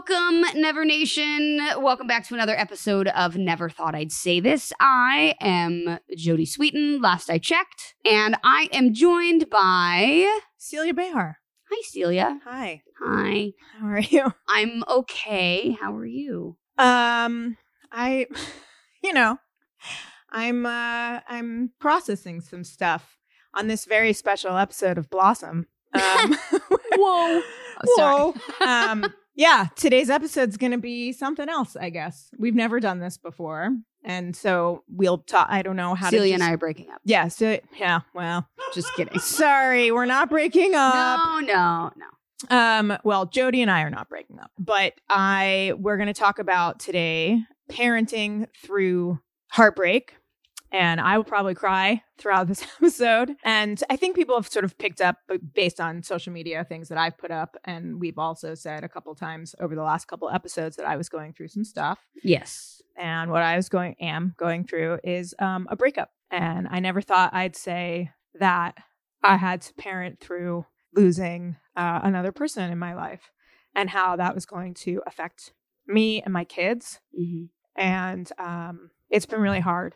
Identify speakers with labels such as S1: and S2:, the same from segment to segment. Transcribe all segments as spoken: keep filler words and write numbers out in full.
S1: Welcome, Never Nation. Welcome back to another episode of Never Thought I'd Say This. I am Jody Sweeten, last I checked, and I am joined by
S2: Celia Behar.
S1: Hi, Celia.
S2: Hi.
S1: Hi.
S2: How are you?
S1: I'm okay. How are you?
S2: Um, I, you know, I'm uh, I'm processing some stuff on this very special episode of Blossom. Um,
S1: Whoa.
S2: Oh, Whoa. um, yeah, today's episode's going to be something else, I guess. We've never done this before. And so we'll talk. I don't know how
S1: Celia
S2: to. Celia
S1: and I are breaking up.
S2: Yeah. So, yeah. Well,
S1: just kidding.
S2: Sorry, we're not breaking up.
S1: No, no, no.
S2: Um, well, Jody and I are not breaking up, but I we're going to talk about today parenting through heartbreak. And I will probably cry throughout this episode. And I think people have sort of picked up based on social media things that I've put up. And we've also said a couple times over the last couple episodes that I was going through some stuff.
S1: Yes.
S2: And what I was going am going through is um, a breakup. And I never thought I'd say that I had to parent through losing uh, another person in my life and how that was going to affect me and my kids.
S1: Mm-hmm.
S2: And um, it's been really hard.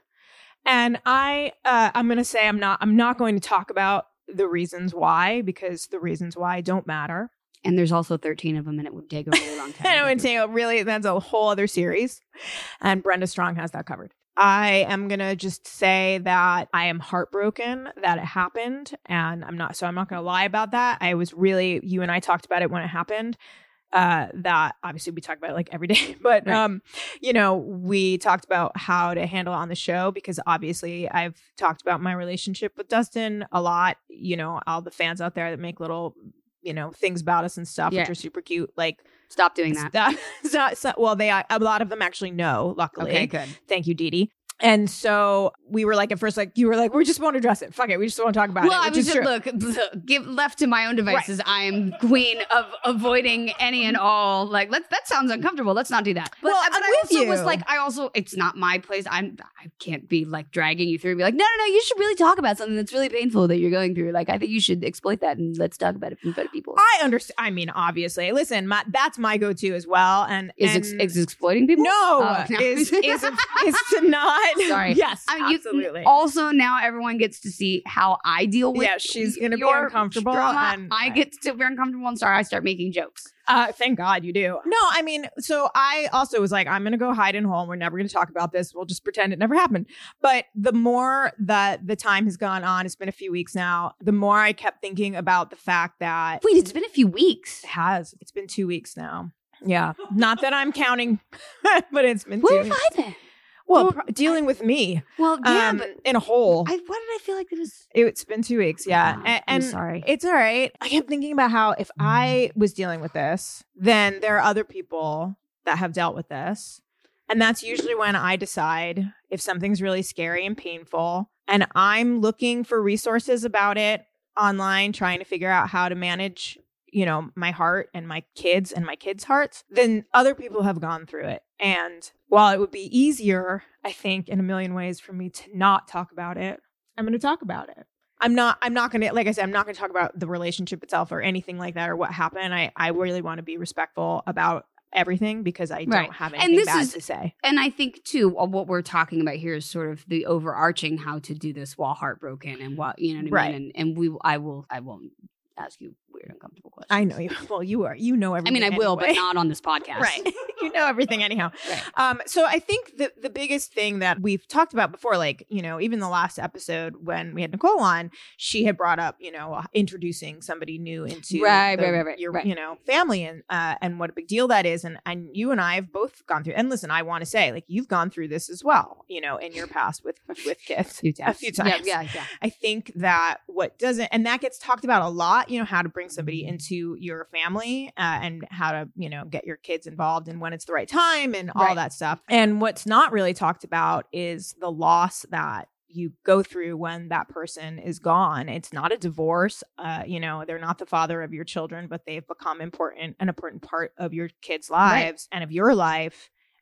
S2: And I, uh, I'm going to say I'm not, I'm not going to talk about the reasons why, because the reasons why don't matter.
S1: And there's also thirteen of them, and it would take a really long time.
S2: And it would take a really, that's a whole other series. And Brenda Strong has that covered. I am going to just say that I am heartbroken that it happened. And I'm not, so I'm not going to lie about that. I was really, you and I talked about it when it happened. Uh, that obviously we talk about it like every day, but,
S1: right.
S2: um, you know, we talked about how to handle it on the show because obviously I've talked about my relationship with Dustin a lot, you know, all the fans out there that make little, you know, things about us and stuff,
S1: yeah.
S2: which are super cute. Like,
S1: stop doing that.
S2: that it's not, it's not, well, they, a lot of them actually know, luckily.
S1: Okay, good.
S2: Thank you, Dee Dee. And so we were like, at first, like, you were like, we just won't address it. Fuck it. We just won't talk about
S1: well,
S2: it.
S1: Well, I was just, look, give, left to my own devices, right. I am queen of avoiding any and all. Like, let's, that sounds uncomfortable. Let's not do that. But,
S2: well,
S1: but
S2: I'm
S1: I
S2: with
S1: also
S2: you.
S1: was like, I also, it's not my place. I'm, I can't be like dragging you through and be like, no, no, no, you should really talk about something that's really painful that you're going through. Like, I think you should exploit that and let's talk about it in front of people.
S2: I understand. I mean, obviously, listen, my, that's my go-to as well. And
S1: is,
S2: and,
S1: ex- is exploiting people?
S2: No,
S1: oh, no.
S2: is, is, is to not.
S1: Sorry.
S2: Yes.
S1: I mean,
S2: absolutely.
S1: You, also, now everyone gets to see how I deal with.
S2: Yeah, she's gonna be
S1: your
S2: uncomfortable,
S1: drama.
S2: and
S1: I get to be uncomfortable, and sorry, I start making jokes.
S2: Uh, thank God you do. No, I mean, so I also was like, I'm gonna go hide in home. We're never gonna talk about this. We'll just pretend it never happened. But the more that the time has gone on, it's been a few weeks now. The more I kept thinking about the fact that
S1: wait, it's been a few weeks.
S2: It has. It's been two weeks now. Yeah, not that I'm counting, but it's been.
S1: Where
S2: two
S1: have
S2: weeks.
S1: I been?
S2: Well,
S1: well
S2: pro- dealing
S1: I,
S2: with me.
S1: Well, yeah,
S2: um,
S1: but
S2: in a hole.
S1: I, why did I feel like it was?
S2: It's been two weeks, yeah.
S1: Oh,
S2: and,
S1: I'm
S2: and
S1: sorry.
S2: It's all right. I kept thinking about how if I was dealing with this, then there are other people that have dealt with this. And that's usually when I decide if something's really scary and painful. And I'm looking for resources about it online, trying to figure out how to manage, you know, my heart and my kids and my kids' hearts, then other people have gone through it. And while it would be easier, I think, in a million ways for me to not talk about it, I'm going to talk about it. I'm not, I'm not going to, like I said, I'm not going to talk about the relationship itself or anything like that or what happened. I, I really want to be respectful about everything because I
S1: right.
S2: don't have anything
S1: and this
S2: bad
S1: is,
S2: to say.
S1: And I think, too, what we're talking about here is sort of the overarching how to do this while heartbroken and what, you know what I
S2: right.
S1: mean? And, and we, I will, I won't ask you weird, uncomfortable questions.
S2: I know you. Well, you are. You know everything.
S1: I mean, I will,
S2: anyway.
S1: but not on this podcast.
S2: Right. You know everything anyhow.
S1: Right.
S2: Um, so I think the, the biggest thing that we've talked about before, like, you know, even the last episode when we had Nicole on, she had brought up, you know, uh, introducing somebody new into
S1: right,
S2: the,
S1: right, right, right,
S2: your,
S1: right.
S2: you know, family and uh, and what a big deal that is. And, and you and I have both gone through, and listen, I want to say, like, you've gone through this as well, you know, in your past with, with kids.
S1: A few times.
S2: A few times.
S1: Yeah, yeah, yeah.
S2: I think that what doesn't, and that gets talked about a lot, you know, how to bring somebody into your family uh, and how to, you know, get your kids involved and when it's the right time and all
S1: right.
S2: that stuff. And what's not really talked about is the loss that you go through when that person is gone. It's not a divorce. Uh, you know, they're not the father of your children, but they've become important, an important part of your kids' lives right. and of your life.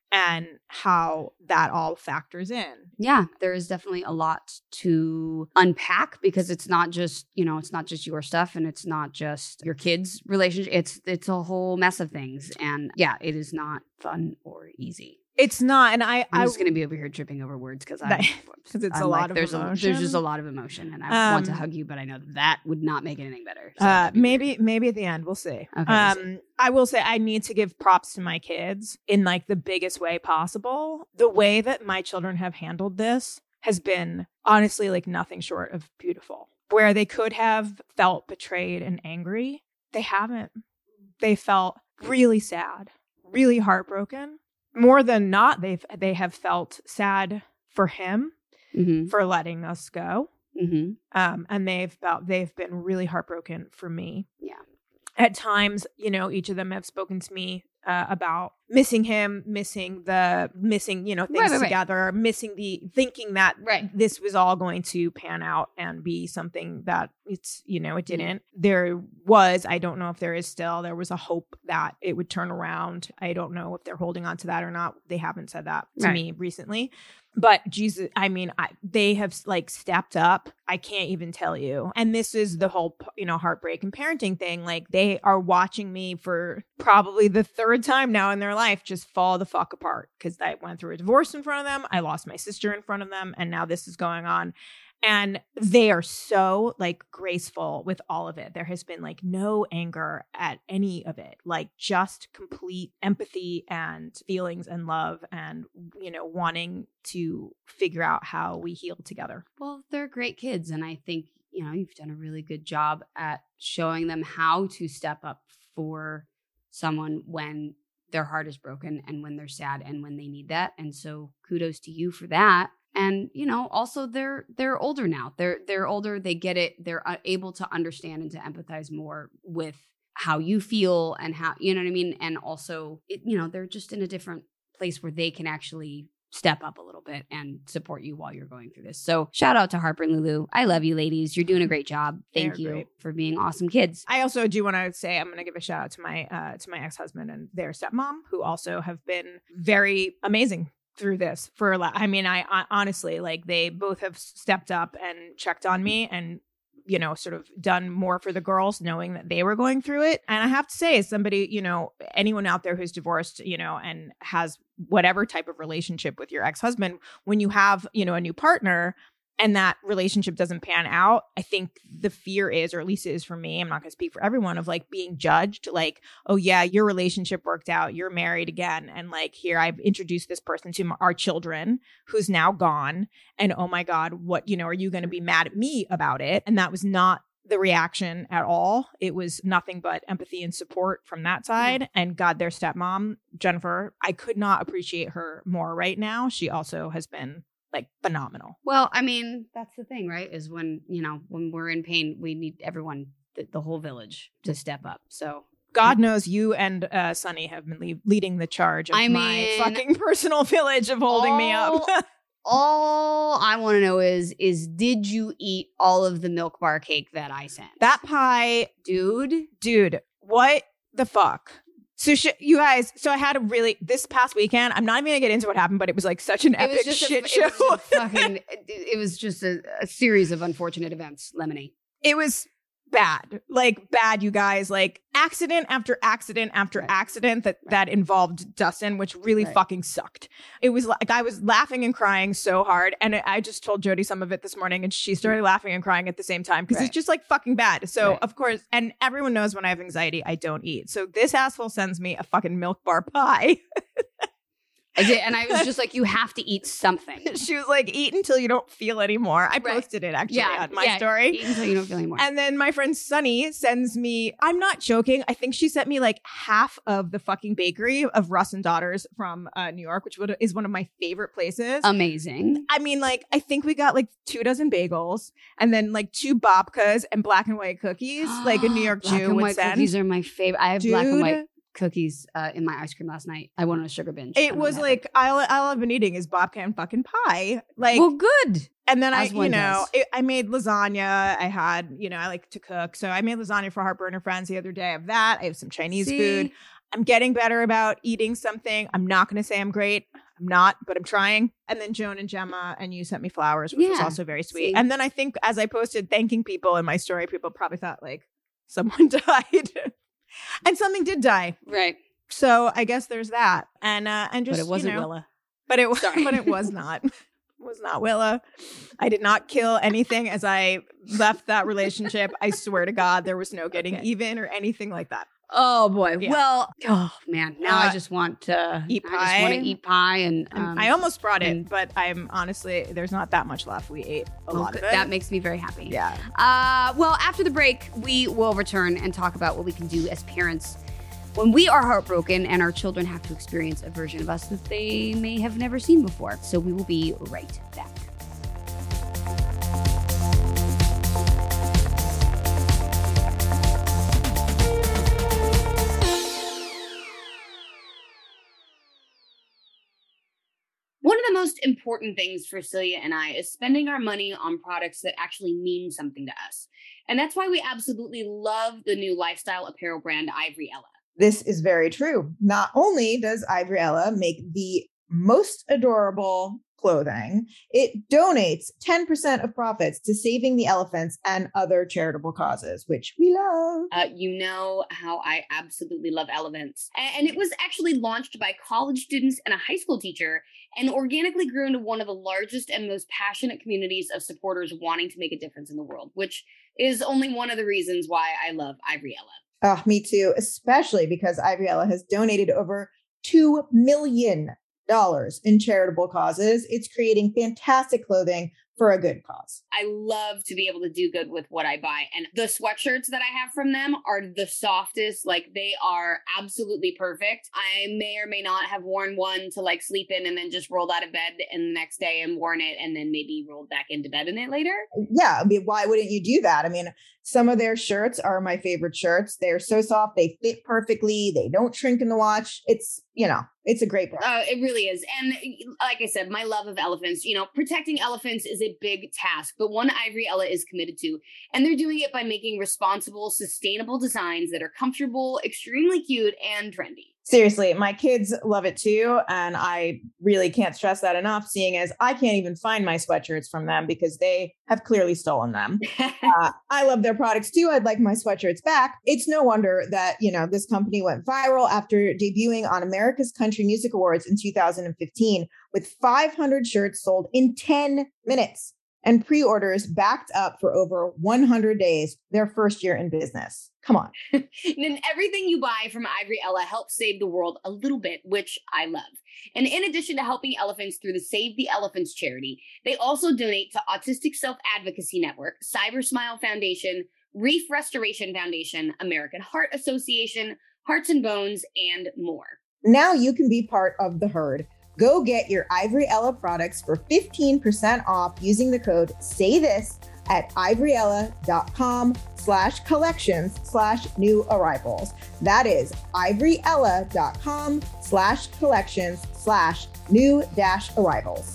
S2: and how that all factors in.
S1: Yeah, there is definitely a lot to unpack because it's not just, you know, it's not just your stuff and it's not just your kids' relationship. It's it's a whole mess of things. And yeah, it is not fun or easy.
S2: It's not, and I,
S1: I'm
S2: I,
S1: just going to be over here tripping over words because I,
S2: because it's
S1: I'm
S2: a
S1: like,
S2: lot of
S1: there's
S2: emotion.
S1: A, there's just a lot of emotion, and I
S2: Um,
S1: want to hug you, but I know that would not make it anything better. So
S2: uh,
S1: that'd be
S2: maybe,
S1: weird.
S2: maybe at the end, we'll see.
S1: Okay, we'll see.
S2: um, I will say I need to give props to my kids in like the biggest way possible. The way that my children have handled this has been honestly like nothing short of beautiful. Where they could have felt betrayed and angry, they haven't. They felt really sad, really heartbroken. More than not, they've they have felt sad for him
S1: Mm-hmm.
S2: for letting us go,
S1: Mm-hmm.
S2: um, and they've felt they've been really heartbroken for me.
S1: Yeah.
S2: At times, you know, each of them have spoken to me uh, about missing him, missing the missing, you know, things
S1: Right, right, right.
S2: together, missing the thinking that
S1: Right.
S2: this was all going to pan out and be something that it's, you know, it didn't. There was, I don't know if there is still, there was a hope that it would turn around. I don't know if they're holding on to that or not. They haven't said that to
S1: Right.
S2: me recently. But Jesus, I mean, I, they have like stepped up. I can't even tell you. And this is the whole, you know, heartbreak and parenting thing. Like they are watching me for probably the third time now in their life just fall the fuck apart because I went through a divorce in front of them. I lost my sister in front of them. And now this is going on. And they are so like graceful with all of it. There has been like no anger at any of it, like just complete empathy and feelings and love and, you know, wanting to figure out how we heal together.
S1: Well, they're great kids. And I think, you know, you've done a really good job at showing them how to step up for someone when their heart is broken and when they're sad and when they need that. And so kudos to you for that. And, you know, also they're they're older now. They're they're older. They get it. They're uh, able to understand and to empathize more with how you feel and how, you know what I mean? And also, it, you know, they're just in a different place where they can actually step up a little bit and support you while you're going through this. So shout out to Harper and Lulu. I love you, ladies. You're doing a great job. Thank
S2: They're
S1: you
S2: great.
S1: for being awesome kids.
S2: I also do want to say I'm going to give a shout out to my uh, to my ex-husband and their stepmom, who also have been very amazing through this for a lot. I mean, I, I honestly, like they both have stepped up and checked on me and, you know, sort of done more for the girls knowing that they were going through it. And I have to say, as somebody, you know, anyone out there who's divorced, you know, and has whatever type of relationship with your ex-husband, when you have, you know, a new partner and that relationship doesn't pan out, I think the fear is, or at least it is for me, I'm not going to speak for everyone, of like being judged, like, oh yeah, your relationship worked out, you're married again. And like, here I've introduced this person to our children who's now gone. And oh my God, what, you know, are you going to be mad at me about it? And that was not the reaction at all. It was nothing but empathy and support from that side. Mm-hmm. And God, their stepmom, Jennifer, I could not appreciate her more right now. She also has been like phenomenal.
S1: Well, I mean, that's the thing, right? Is when, you know, when we're in pain, we need everyone, the, the whole village to step up. So
S2: God knows you and uh, Sunny have been le- leading the charge of
S1: I
S2: my
S1: mean,
S2: fucking personal village of holding me up.
S1: All I want to know is, is did you eat all of the milk bar cake that I sent?
S2: That pie,
S1: dude,
S2: dude, what the fuck? So sh- you guys, so I had a really, this past weekend, I'm not even gonna get into what happened, but it was like such an
S1: it
S2: epic
S1: was just
S2: shit
S1: a,
S2: show.
S1: It was, a fucking, it, it was just a, a series of unfortunate events, Lemony.
S2: It was bad, like bad, you guys, like accident after accident after
S1: Right.
S2: accident that,
S1: Right.
S2: that involved Dustin, which really
S1: Right.
S2: fucking sucked. It was like, I was laughing and crying so hard. And I just told Jody some of it this morning and she started laughing and crying at the same time because
S1: Right.
S2: it's just like fucking bad. So
S1: Right.
S2: of course, and everyone knows when I have anxiety, I don't eat. So this asshole sends me a fucking milk bar pie.
S1: I did, and I was just like, you have to eat something.
S2: She was like, eat until you don't feel anymore. I
S1: Right.
S2: posted it actually
S1: Yeah,
S2: on my
S1: yeah,
S2: story.
S1: Eat until you don't feel anymore.
S2: And then my friend Sunny sends me, I'm not joking, I think she sent me like half of the fucking bakery of Russ and Daughters from uh, New York, which would, is one of my favorite places.
S1: Amazing.
S2: I mean, like, I think we got like two dozen bagels and then like two babkas and black and white cookies, like a New York
S1: black
S2: Jew
S1: and
S2: would
S1: white
S2: send.
S1: cookies are my favorite. I have
S2: Dude,
S1: black and white cookies uh, in my ice cream last night. I went on a sugar binge. I
S2: it
S1: don't
S2: was
S1: have
S2: like, all, all I've been eating is babka and fucking pie. Like,
S1: well, good.
S2: and then I,
S1: as
S2: you
S1: one
S2: know,
S1: does.
S2: it, I made lasagna. I had, you know, I like to cook. So I made lasagna for Harper and her friends the other day. I have that. I have some Chinese
S1: See?
S2: food. I'm getting better about eating something. I'm not going to say I'm great. I'm not, but I'm trying. And then Joan and Gemma and you sent me flowers, which
S1: Yeah.
S2: was also very sweet.
S1: See?
S2: And then I think as I posted thanking people in my story, people probably thought like someone died. And something did die.
S1: Right.
S2: So I guess there's that. And uh, and just,
S1: But it wasn't
S2: you know,
S1: Willa.
S2: But it was,
S1: Sorry.
S2: but it was not. It was not Willa. I did not kill anything as I left that relationship. I swear to God, there was no getting
S1: Okay.
S2: even or anything like that.
S1: Oh boy.
S2: Yeah.
S1: Well, oh man. Now
S2: Uh,
S1: I just want to
S2: eat
S1: I just want
S2: pie.
S1: to eat pie and
S2: And
S1: um,
S2: I almost brought it,
S1: and-
S2: but I'm honestly, there's not that much left. We ate a
S1: well,
S2: lot of
S1: good.
S2: it.
S1: That makes me very happy.
S2: yeah.
S1: Uh, well, after the break, we will return and talk about what we can do as parents when we are heartbroken and our children have to experience a version of us that they may have never seen before. So we will be right back. One of the most important things for Celia and I is spending our money on products that actually mean something to us. And that's why we absolutely love the new lifestyle apparel brand Ivory Ella.
S3: This is very true. Not only does Ivory Ella make the most adorable clothing, it donates ten percent of profits to Saving the Elephants and other charitable causes, which we love.
S1: Uh, you know how I absolutely love elephants. A- And it was actually launched by college students and a high school teacher and organically grew into one of the largest and most passionate communities of supporters wanting to make a difference in the world, which is only one of the reasons why I love Ivory Ella.
S3: Oh, me too, especially because Ivory Ella has donated over two million dollars in charitable causes. It's creating fantastic clothing for a good cause.
S1: I love to be able to do good with what I buy. And the sweatshirts that I have from them are the softest. Like, they are absolutely perfect. I may or may not have worn one to like sleep in and then just rolled out of bed and the next day and worn it and then maybe rolled back into bed in it later.
S3: Yeah, I mean, why wouldn't you do that? I mean, some of their shirts are my favorite shirts. They're so soft. They fit perfectly. They don't shrink in the wash. It's, you know, it's a great brand.
S1: Uh, it really is. And like I said, my love of elephants, you know, protecting elephants is a big task, but one Ivory Ella is committed to. And they're doing it by making responsible, sustainable designs that are comfortable, extremely cute, and trendy.
S3: Seriously, my kids love it too. And I really can't stress that enough, seeing as I can't even find my sweatshirts from them because they have clearly stolen them. Uh, I love their products too. I'd like my sweatshirts back. It's no wonder that, you know, this company went viral after debuting on America's Country Music Awards in two thousand fifteen with five hundred shirts sold in ten minutes and pre-orders backed up for over one hundred days, their first year in business. Come on.
S1: And everything you buy from Ivory Ella helps save the world a little bit, which I love. And in addition to helping elephants through the Save the Elephants charity, they also donate to Autistic Self-Advocacy Network, Cyber Smile Foundation, Reef Restoration Foundation, American Heart Association, Hearts and Bones, and more.
S3: Now you can be part of the herd. Go get your Ivory Ella products for fifteen percent off using the code SAYTHIS at ivoryella.com slash collections slash new arrivals. That is ivoryella.com slash collections slash new dash arrivals.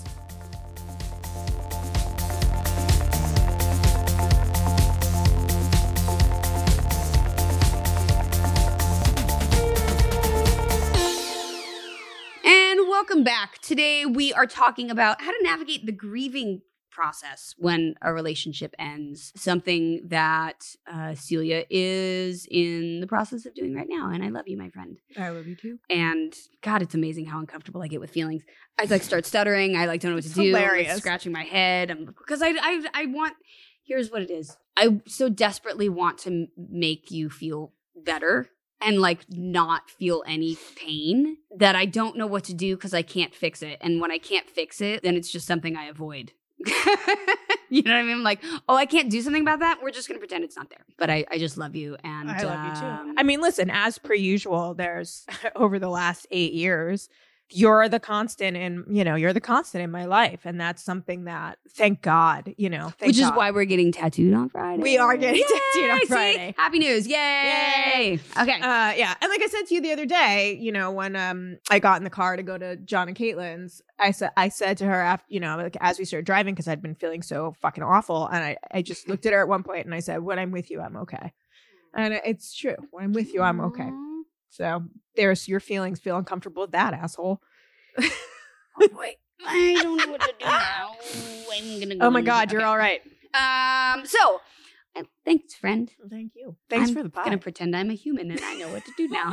S1: And welcome back. Today we are talking about how to navigate the grieving process when a relationship ends. Something that uh, Celia is in the process of doing right now. And I love you, my friend.
S2: I love you too.
S1: And God, it's amazing how uncomfortable I get with feelings. I like start stuttering. I like don't know what
S2: It's
S1: to do. I'm, like,
S2: hilarious.
S1: scratching my head. I'm because I, I I want. Here's what it is. I so desperately want to m- make you feel better and like not feel any pain that I don't know what to do because I can't fix it. And when I can't fix it, then it's just something I avoid. You know what I mean? Like, oh, I can't do something about that. We're just going to pretend it's not there. But I, I just love you. And
S2: I love you too.
S1: um,
S2: I mean, listen, as per usual, there's over the last eight years, you're the constant in, you know, you're the constant in my life. And that's something that, thank God, you know, thank
S1: which is
S2: God.
S1: why we're getting tattooed on Friday.
S2: We are getting
S1: Yay!
S2: tattooed on
S1: See?
S2: Friday.
S1: Happy news. Yay.
S2: Yay.
S1: Okay.
S2: Uh, yeah. And like I said to you the other day, you know, when um I got in the car to go to John and Caitlin's, I said I said to her after, you know, like as we started driving, because I'd been feeling so fucking awful. And I, I just looked at her at one point and I said, when I'm with you, I'm okay. And it's true. When I'm with you, I'm okay.
S1: Aw.
S2: So there's your feelings. Feel uncomfortable with that, asshole.
S1: Oh, wait, I don't know what to do now. I'm gonna go
S2: Oh my
S1: in-
S2: God, you're
S1: okay.
S2: all right.
S1: Um, so uh, thanks, friend.
S2: Thank you. Thanks
S1: I'm
S2: for the pie.
S1: gonna pretend I'm a human and I know what to do now.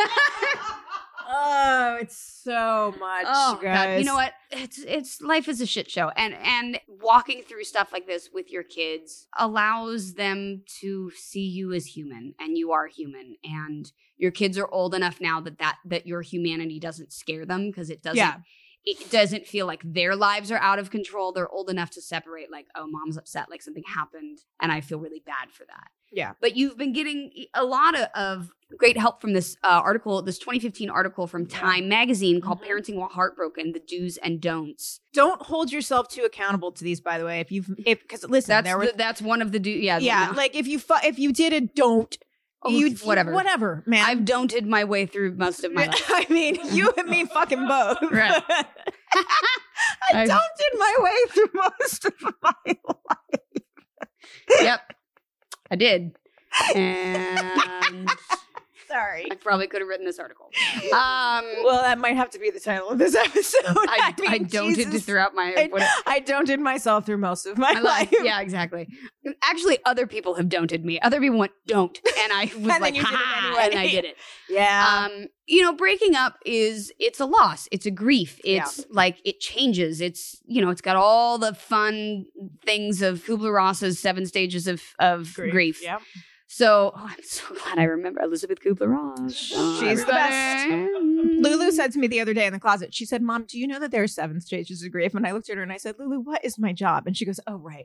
S2: Oh, it's so much,
S1: Oh
S2: guys.
S1: God! You know what? It's it's life is a shit show, and and walking through stuff like this with your kids allows them to see you as human, and you are human, and your kids are old enough now that that that your humanity doesn't scare them because it doesn't.
S2: Yeah.
S1: It doesn't feel like their lives are out of control. They're old enough to separate, like, oh, mom's upset, like something happened, and I feel really bad for that.
S2: Yeah.
S1: But you've been getting a lot of, of great help from this uh, article, this twenty fifteen article from Time Magazine called
S2: Mhm.
S1: Parenting While Heartbroken, The Do's and Don'ts.
S2: Don't hold yourself too accountable to these, by the way. If you've, if because listen,
S1: That's
S2: there were,
S1: the, that's one of the do. Yeah,
S2: yeah,
S1: no.
S2: like if you fu- if you did a don't,
S1: Oh,
S2: you
S1: whatever.
S2: whatever, man.
S1: I've don'ted my way through most of my life.
S2: I mean, you and me fucking both.
S1: Right.
S2: I
S1: I've-
S2: don't my way through most of my life.
S1: Yep, I did. And
S2: Sorry.
S1: I probably could have written this article. Um,
S2: Well, that might have to be the title of this episode.
S1: I, I,
S2: mean,
S1: don'ted
S2: Jesus.
S1: throughout my.
S2: I,
S1: what-
S2: I don'ted myself through most of my
S1: my
S2: life.
S1: life. Yeah, exactly. Actually, other people have don'ted me. Other people went, don't. And I was
S2: And then
S1: like,
S2: you did it
S1: ha,
S2: anyway.
S1: and I did it.
S2: Yeah.
S1: Um, you know, breaking up is, it's a loss. It's a grief. It's like, it changes. It's, you know, it's got all the fun things of Kubler-Ross's seven stages of, of grief.
S2: Yeah.
S1: So, oh, I'm so glad I remember Elizabeth Kubler-Ross. Oh,
S2: She's the best.
S1: everybody.
S2: Lulu said to me the other day in the closet, she said, Mom, do you know that there are seven stages of grief? And I looked at her and I said, Lulu, what is my job? And she goes, oh, right.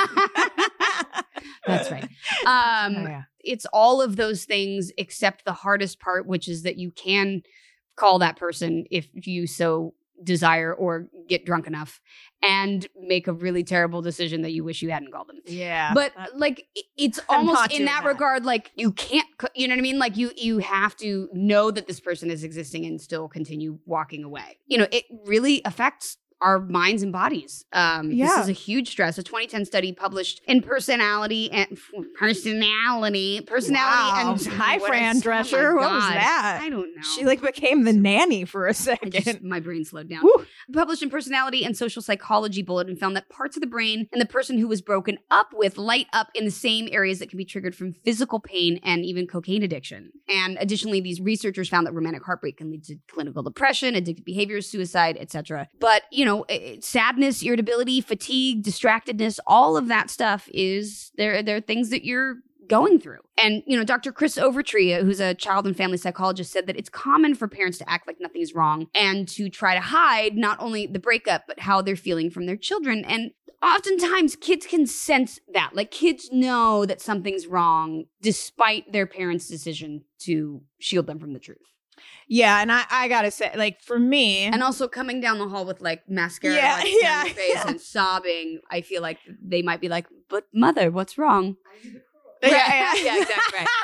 S1: That's right. Um,
S2: Oh, yeah.
S1: It's all of those things except the hardest part, which is that you can call that person if you so desire or get drunk enough and make a really terrible decision that you wish you hadn't called them.
S2: Yeah.
S1: But
S2: Uh,
S1: like it- it's
S2: I'm not
S1: almost in
S2: doing
S1: that,
S2: that.
S1: regard, like you can't, co- you know what I mean? Like you you have to know that this person is existing and still continue walking away. You know, it really affects our minds and bodies. Um,
S2: Yeah.
S1: This is a huge stress. A twenty ten study published in Personality and Personality, Personality,
S2: Wow.
S1: and
S2: Hi,
S1: what
S2: Fran
S1: is- oh my
S2: Drescher. What was
S1: God.
S2: that?
S1: I don't know.
S2: She like became the nanny for a
S1: I
S2: second.
S1: just, my brain slowed down.
S2: Woo.
S1: Published in Personality and Social Psychology Bulletin found that parts of the brain and the person who was broken up with light up in the same areas that can be triggered from physical pain and even cocaine addiction. And additionally, these researchers found that romantic heartbreak can lead to clinical depression, addictive behaviors, suicide, et cetera. But, you know, eh, sadness, irritability, fatigue, distractedness, all of that stuff is there. There are things that you're going through. And, you know, Doctor Chris Overtree, who's a child and family psychologist, said that it's common for parents to act like nothing is wrong and to try to hide not only the breakup, but how they're feeling from their children. And oftentimes kids can sense that. Like kids know that something's wrong despite their parents' decision to shield them from the truth.
S2: Yeah, and I, I gotta say, like for me,
S1: And also coming down the hall with like mascara
S2: Yeah,
S1: like,
S2: yeah,
S1: down your face
S2: yeah.
S1: and sobbing, I feel like they might be like, but mother, what's wrong?
S2: Yeah,
S1: Right.
S2: yeah.
S1: Yeah, exactly right.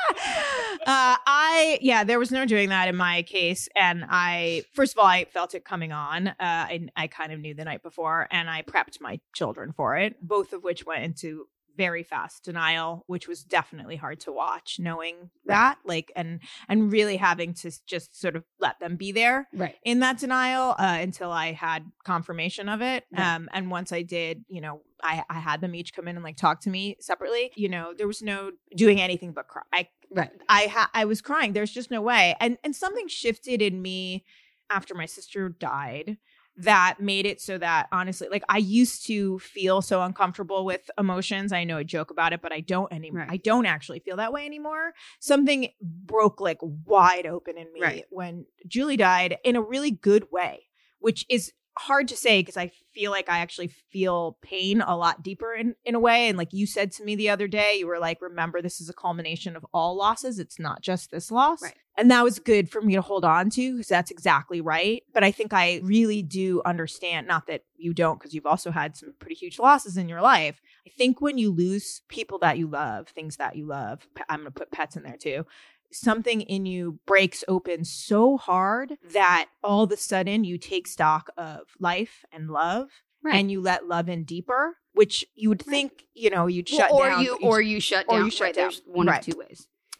S2: uh, I yeah, there was no doing that in my case, and I first of all I felt it coming on. Uh, I I kind of knew the night before, and I prepped my children for it, both of which went into very fast denial, which was definitely hard to watch, knowing that like and and really having to just sort of let them be there
S1: Right.
S2: in that denial uh, until I had confirmation of it.
S1: Right.
S2: Um, and once I did, you know, I, I had them each come in and like talk to me separately. You know, there was no doing anything but cry. I
S1: Right.
S2: I ha- I was crying. There's just no way. And and something shifted in me after my sister died that made it so that honestly, like I used to feel so uncomfortable with emotions. I know I joke about it, but I don't anymore.
S1: Right.
S2: I don't actually feel that way anymore. Something broke like wide open in me
S1: Right.
S2: when Julie died in a really good way, which is hard to say because I feel like I actually feel pain a lot deeper in, in a way. And like you said to me the other day, you were like, remember, this is a culmination of all losses. It's not just this loss.
S1: Right.
S2: And that was good for me to hold on to because that's exactly right. But I think I really do understand, not that you don't, because you've also had some pretty huge losses in your life. I think when you lose people that you love, things that you love, I'm going to put pets in there too, something in you breaks open so hard that all of a sudden you take stock of life and love
S1: Right.
S2: and you let love in deeper, which you would think, you know, you'd
S1: Well,
S2: shut
S1: or
S2: down.
S1: you
S2: but
S1: or you shut
S2: or
S1: down.
S2: you shut
S1: right.
S2: down.
S1: There's one
S2: Right.
S1: of two ways.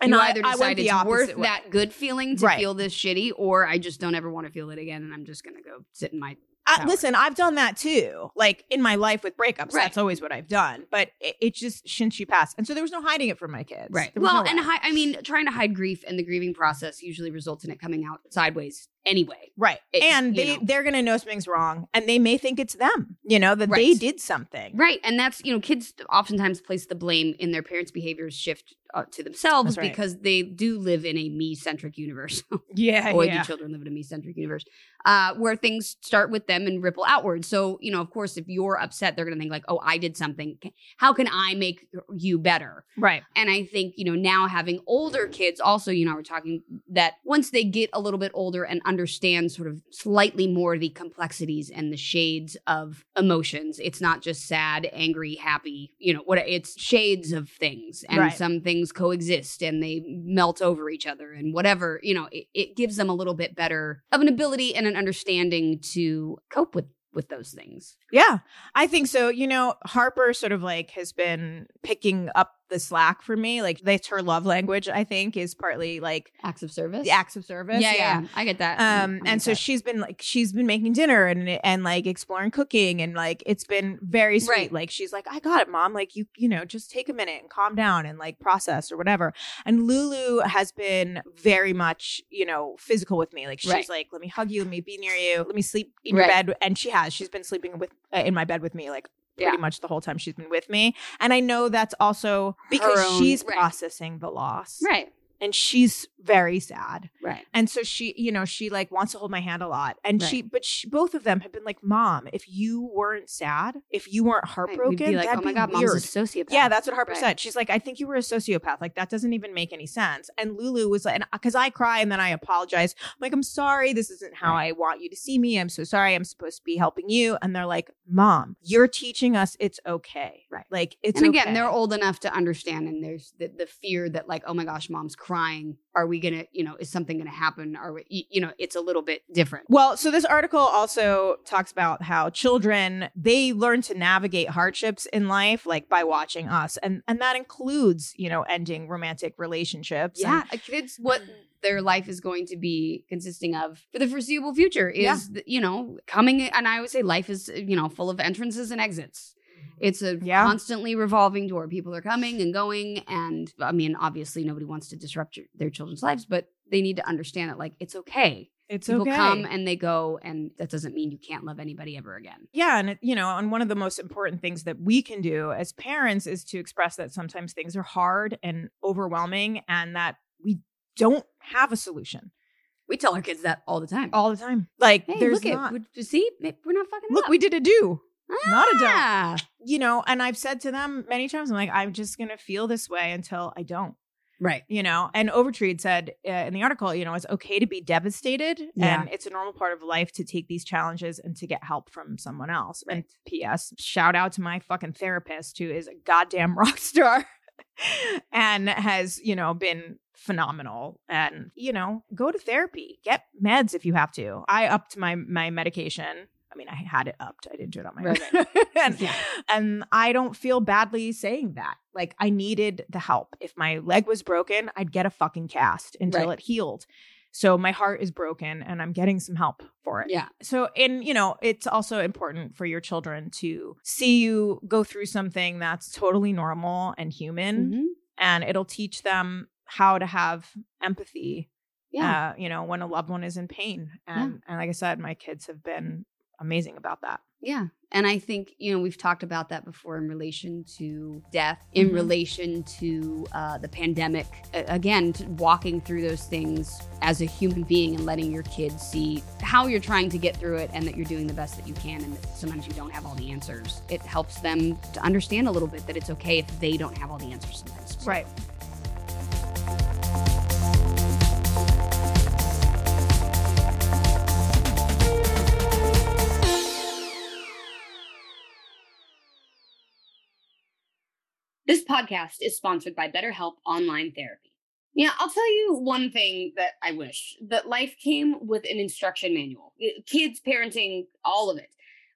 S2: And
S1: you
S2: I,
S1: either
S2: I went
S1: decide
S2: the
S1: it's worth
S2: opposite way.
S1: that good feeling to
S2: Right.
S1: feel this shitty, or I just don't ever want to feel it again, and I'm just gonna go sit in my
S2: I,
S1: power.
S2: listen, I've done that too. Like in my life with breakups,
S1: Right.
S2: that's always what I've done. But it, it just since she passed, and so there was no hiding it from my kids.
S1: Right.
S2: There was
S1: Well,
S2: no
S1: and
S2: way.
S1: hi- I mean, trying to hide grief and the grieving process usually results in it coming out sideways anyway.
S2: right,
S1: it-
S2: and
S1: you
S2: they
S1: know.
S2: they're gonna know something's wrong, and they may think it's them. You know that
S1: Right.
S2: they did something.
S1: Right. And that's, you know, kids oftentimes place the blame in their parents' behaviors shift uh, to themselves
S2: That's right.
S1: because they do live in a me-centric universe.
S2: Yeah,
S1: Boy,
S2: yeah.
S1: do children live in a me-centric universe, uh, where things start with them and ripple outward. So, you know, of course, if you're upset, they're going to think like, oh, I did something. How can I make you better?
S2: Right.
S1: And I think, you know, now having older kids also, you know, we're talking that once they get a little bit older and understand sort of slightly more the complexities and the shades of emotions, it's not just sad, angry, happy, you know, what it's shades of things. And
S2: Right.
S1: some things coexist and they melt over each other and whatever, you know, it, it gives them a little bit better of an ability and an understanding to cope with with those things.
S2: Yeah, I think so. You know, Harper sort of like has been picking up the slack for me. Like that's her love language, I think, is partly like
S1: Acts of service.
S2: the acts of service.
S1: Yeah, yeah, yeah. I get that.
S2: Um,
S1: I
S2: and
S1: get
S2: so
S1: that.
S2: she's been like, she's been making dinner and and like exploring cooking and like it's been very sweet.
S1: Right.
S2: Like she's like, I got it, mom. Like you, you know, just take a minute and calm down and like process or whatever. And Lulu has been very much, you know, physical with me. Like she's
S1: Right.
S2: like, let me hug you, let me be near you, let me sleep in
S1: Right.
S2: your bed. And she has, she's been sleeping with uh, in my bed with me like pretty
S1: Yeah.
S2: much the whole time she's been with me. And I know that's also because
S1: Her own-
S2: she's
S1: right.
S2: processing the loss.
S1: Right.
S2: And she's very sad.
S1: Right.
S2: And so she, you know, she like wants to hold my hand a lot. And
S1: Right.
S2: she, but she, both of them have been like, Mom, if you weren't sad, if you weren't
S1: Right.
S2: heartbroken,
S1: We'd be like,
S2: that'd
S1: oh my
S2: be
S1: God,
S2: weird.
S1: mom's a sociopath.
S2: Yeah, that's what Harper
S1: Right.
S2: said. She's like, I think you were a sociopath. Like, that doesn't even make any sense. And Lulu was like, because I cry and then I apologize. I'm like, I'm sorry. This isn't how I want you to see me. I'm so sorry. I'm supposed to be helping you. And they're like, Mom, you're teaching us it's okay.
S1: Right.
S2: Like, it's
S1: And again,
S2: okay.
S1: they're old enough to understand, and there's the, the fear that like, oh my gosh, mom's crying. Are we gonna, you know, is something gonna happen? Are we, y- you know, it's a little bit different.
S2: Well, so this article also talks about how children, they learn to navigate hardships in life, like by watching us. And and that includes, you know, ending romantic relationships.
S1: Yeah,
S2: And
S1: a kid's what their life is going to be consisting of for the foreseeable future is,
S2: Yeah.
S1: th- you know, coming. And I would say life is, you know, full of entrances and exits. It's a
S2: Yeah.
S1: constantly revolving door. People are coming and going. And I mean, obviously, nobody wants to disrupt your, their children's lives, but they need to understand that, like, it's okay.
S2: it's
S1: People
S2: okay.
S1: come and they go, and that doesn't mean you can't love anybody ever again.
S2: Yeah. And, it, you know, and one of the most important things that we can do as parents is to express that sometimes things are hard and overwhelming and that we don't have a solution
S1: We tell our kids that all the time.
S2: all the time. Like,
S1: hey,
S2: there's
S1: look
S2: not.
S1: it. We- See, we're not fucking
S2: Look,
S1: up.
S2: we did a do. not a don't.
S1: Ah.
S2: You know, and I've said to them many times, I'm like, I'm just going to feel this way until I don't.
S1: Right.
S2: You know, and Overtreed said uh, in the article, you know, it's okay to be devastated
S1: Yeah.
S2: and it's a normal part of life to take these challenges and to get help from someone else.
S1: Right.
S2: And P S shout out to my fucking therapist who is a goddamn rock star and has, you know, been phenomenal. And, you know, go to therapy, get meds if you have to. I upped my my medication. I mean, I had it upped. I didn't do it on my
S1: Right,
S2: own. and,
S1: Yeah.
S2: and I don't feel badly saying that. Like, I needed the help. If my leg was broken, I'd get a fucking cast until
S1: Right.
S2: it healed. So my heart is broken and I'm getting some help for it.
S1: Yeah.
S2: So, and you know, it's also important for your children to see you go through something that's totally normal and human,
S1: Mhm.
S2: and it'll teach them how to have empathy.
S1: Yeah.
S2: Uh, you know, when a loved one is in pain. And and like I said, my kids have been amazing about that.
S1: Yeah. And I think, you know, we've talked about that before in relation to death, in
S2: Mhm.
S1: relation to uh, the pandemic. A- again, t- walking through those things as a human being and letting your kids see how you're trying to get through it and that you're doing the best that you can. And that sometimes you don't have all the answers. It helps them to understand a little bit that it's okay if they don't have all the answers sometimes.
S2: Right.
S1: This podcast is sponsored by BetterHelp Online Therapy. Yeah, I'll tell you one thing that I wish that life came with an instruction manual. I- Kids, parenting, all of it.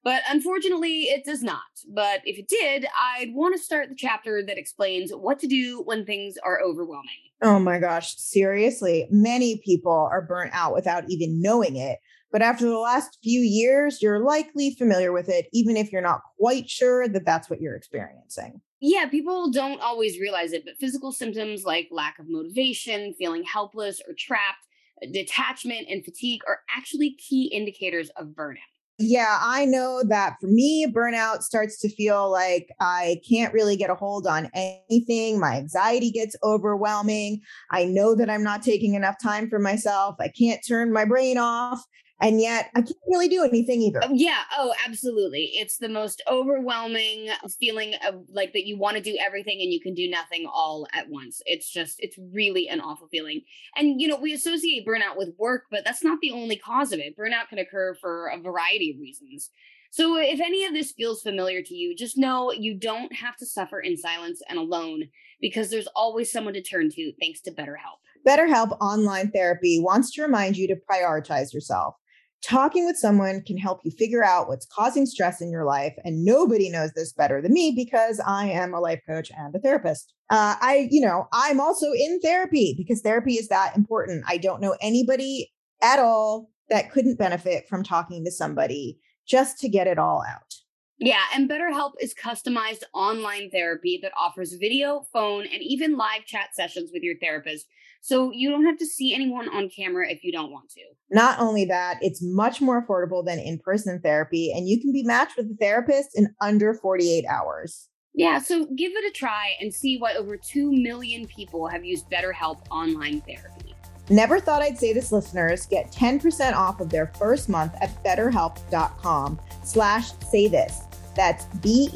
S1: But unfortunately, it does not. But if it did, I'd want to start the chapter that explains what to do when things are overwhelming.
S3: Oh my gosh, seriously. Many people are burnt out without even knowing it. But after the last few years, you're likely familiar with it, even if you're not quite sure that that's what you're experiencing.
S1: Yeah, people don't always realize it, but physical symptoms like lack of motivation, feeling helpless or trapped, detachment, and fatigue are actually key indicators of burnout.
S3: Yeah, I know that for me, burnout starts to feel like I can't really get a hold on anything. My anxiety gets overwhelming. I know that I'm not taking enough time for myself. I can't turn my brain off. And yet I can't really do anything either.
S1: Oh, yeah. Oh, absolutely. It's the most overwhelming feeling of like that you want to do everything and you can do nothing all at once. It's just, it's really an awful feeling. And, you know, we associate burnout with work, but that's not the only cause of it. Burnout can occur for a variety of reasons. So if any of this feels familiar to you, just know you don't have to suffer in silence and alone because there's always someone to turn to thanks to BetterHelp.
S3: BetterHelp Online Therapy wants to remind you to prioritize yourself. Talking with someone can help you figure out what's causing stress in your life. And nobody knows this better than me because I am a life coach and a therapist. Uh, I, you know, I'm also in therapy because therapy is that important. I don't know anybody at all that couldn't benefit from talking to somebody just to get it all out.
S1: Yeah, and BetterHelp is customized online therapy that offers video, phone, and even live chat sessions with your therapist. So you don't have to see anyone on camera if you don't want to.
S3: Not only that, it's much more affordable than in-person therapy, and you can be matched with a therapist in under forty-eight hours.
S1: Yeah, so give it a try and see why over two million people have used BetterHelp online therapy.
S3: Never thought I'd say this, listeners. Get ten percent off of their first month at betterhelp.com slash say this. That's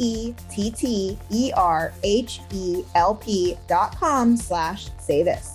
S3: B-E-T-T-E-R-H-E-L-P dot com slash say this.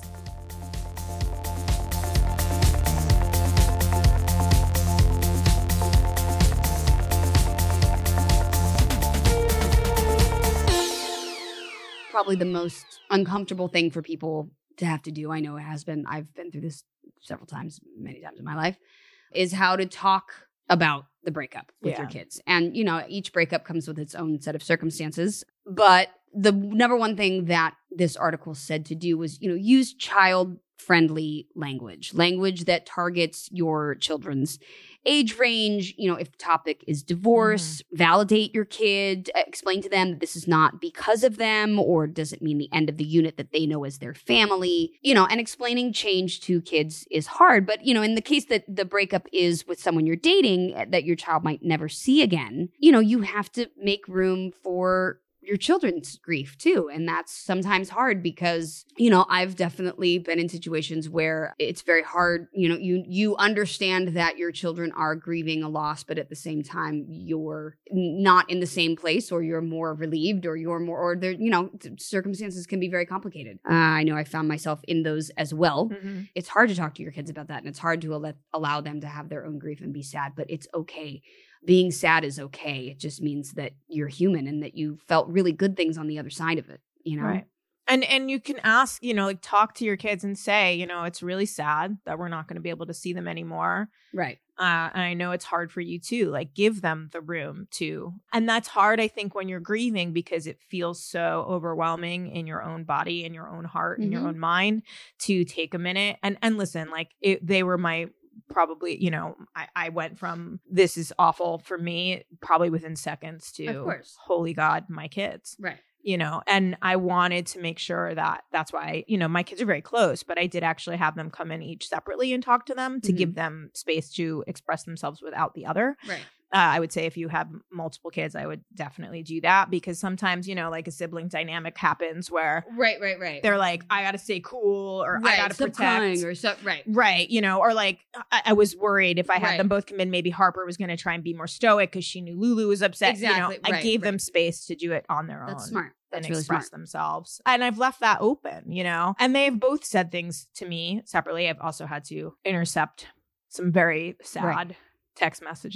S1: Probably the most uncomfortable thing for people to have to do, I know it has been, I've been through this several times, many times in my life, is how to talk about the breakup with
S2: Yeah.
S1: your kids. And, you know, each breakup comes with its own set of circumstances. But the number one thing that this article said to do was, you know, use child-friendly language, language that targets your children's age range. You know, if the topic is divorce, mm-hmm. validate your kid, explain to them that this is not because of them, or does it mean the end of the unit that they know as their family, you know, and explaining change to kids is hard. But, you know, in the case that the breakup is with someone you're dating that your child might never see again, you know, you have to make room for your children's grief too. And that's sometimes hard because, you know, I've definitely been in situations where it's very hard. You know, you, you understand that your children are grieving a loss, but at the same time, you're not in the same place, or you're more relieved, or you're more, or there, you know, circumstances can be very complicated. Uh, I know I found myself in those as well. Mm-hmm. It's hard to talk to your kids about that. And it's hard to let, allow them to have their own grief and be sad, but it's okay. Being sad is okay. It just means that you're human and that you felt really good things on the other side of it, you know?
S2: Right. And and you can ask, you know, like talk to your kids and say, you know, it's really sad that we're not going to be able to see them anymore.
S1: Right.
S2: Uh, and I know it's hard for you too. Like give them the room to. And that's hard, I think, when you're grieving because it feels so overwhelming in your own body, in your own heart, in mm-hmm. your own mind to take a minute. And and listen, like it, they were my probably, you know, I, I went from this is awful for me probably within seconds to,
S1: of course,
S2: holy God, my kids.
S1: Right.
S2: You know, and I wanted to make sure that that's why, you know, my kids are very close, but I did actually have them come in each separately and talk to them to mm-hmm. give them space to express themselves without the other.
S1: Right.
S2: Uh, I would say if you have multiple kids, I would definitely do that because sometimes, you know, like a sibling dynamic happens where
S1: right, right, right.
S2: they're like, I got to stay cool or
S1: right,
S2: I got to protect.
S1: Crying or so, right.
S2: Right. You know, or like I, I was worried if I had
S1: right.
S2: them both come in, maybe Harper was going to try and be more stoic because she knew Lulu was upset.
S1: Exactly.
S2: You know,
S1: right,
S2: I gave
S1: right.
S2: them space to do it on their
S1: That's
S2: own.
S1: smart.
S2: And
S1: That's really
S2: express
S1: smart.
S2: themselves. And I've left that open, you know, and they've both said things to me separately. I've also had to intercept some very sad right. text messages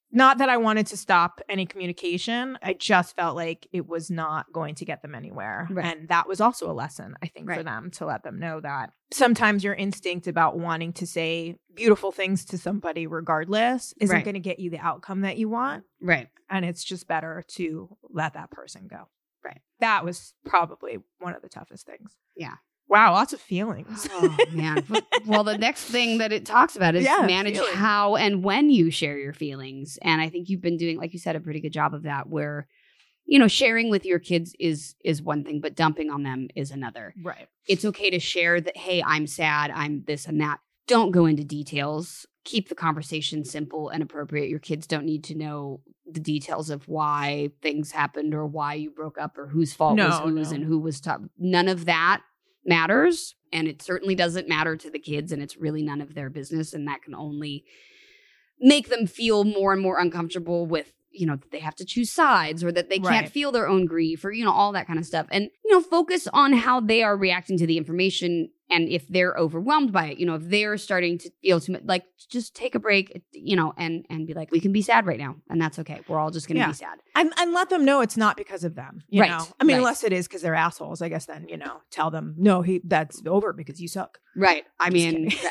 S2: Not that I wanted to stop any communication. I just felt like it was not going to get them anywhere.
S1: Right.
S2: And that was also a lesson, I think,
S1: Right.
S2: for them, to let them know that sometimes your instinct about wanting to say beautiful things to somebody regardless isn't
S1: Right.
S2: going to get you the outcome that you want.
S1: Right.
S2: And it's just better to let that person go.
S1: Right.
S2: That was probably one of the toughest things.
S1: Yeah.
S2: Wow, lots of feelings.
S1: Oh, man. Well, the next thing that it talks about is
S2: Yeah,
S1: manage
S2: feelings.
S1: how and when you share your feelings. And I think you've been doing, like you said, a pretty good job of that, where, you know, sharing with your kids is is one thing, but dumping on them is another.
S2: Right.
S1: It's okay to share that, hey, I'm sad, I'm this and that. Don't go into details. Keep the conversation simple and appropriate. Your kids don't need to know the details of why things happened or why you broke up or whose fault
S2: No,
S1: was whose
S2: no.
S1: and who was tough. None of that matters. And it certainly doesn't matter to the kids, and it's really none of their business. And that can only make them feel more and more uncomfortable with, you know, that they have to choose sides or that they can't
S2: Right.
S1: feel their own grief or, you know, all that kind of stuff. And, you know, focus on how they are reacting to the information. And if they're overwhelmed by it, you know, if they're starting to feel too much, like, just take a break, you know, and and be like, we can be sad right now. And that's okay. We're all just going to
S2: Yeah.
S1: be sad.
S2: And, and let them know it's not because of them. You
S1: Right,
S2: know, I mean,
S1: right.
S2: unless it is because they're assholes, I guess. Then, you know, tell them no, he that's over because you suck.
S1: Right. I
S2: Just
S1: mean,
S2: kidding.